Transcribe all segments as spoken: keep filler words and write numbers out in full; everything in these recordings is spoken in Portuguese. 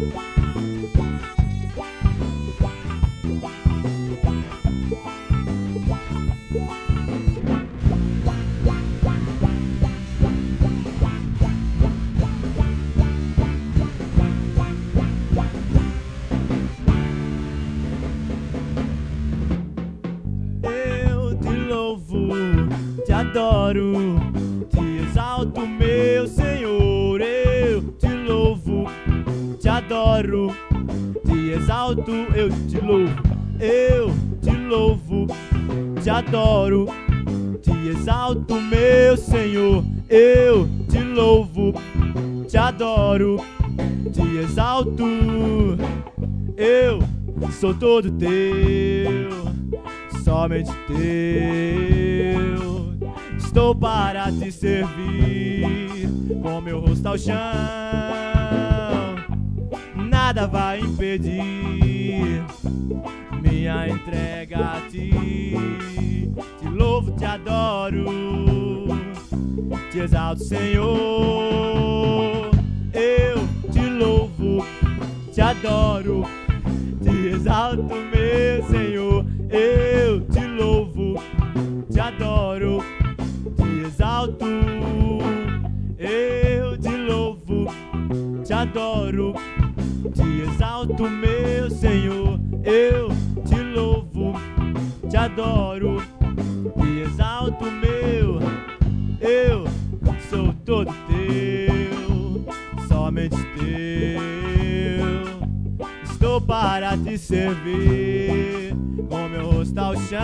Te adoro, te exalto, meu Senhor. Eu te louvo, te adoro, te exalto, eu te louvo. Eu te louvo, te adoro, te exalto, meu Senhor. Eu te louvo, te adoro, te exalto. Eu sou todo teu, somente teu. Estou para te servir, com meu rosto ao chão. Nada vai impedir minha entrega a ti. Te louvo, te adoro, te exalto, Senhor. Eu te louvo, te adoro, te exalto, meu Senhor. Eu te louvo, te adoro, te exalto. Eu te louvo, te adoro, te exalto, meu Senhor. Eu te louvo, te adoro, te exalto, meu. Eu sou todo teu, somente teu. Estou para te servir, com meu rosto ao chão.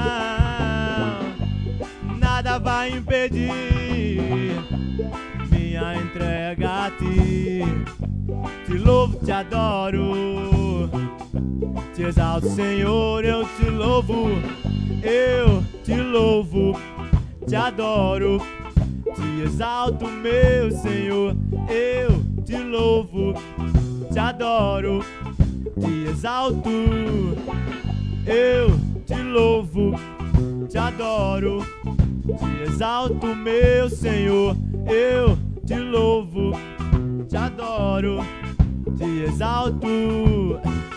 Nada vai impedir minha entrega a ti. Te louvo, te adoro, te exalto, Senhor. Eu te louvo, eu te louvo, te adoro, te exalto, meu Senhor. Eu te louvo, te adoro, te exalto. Eu te louvo, te adoro, te exalto, meu Senhor. Eu te louvo, te adoro, te exalto.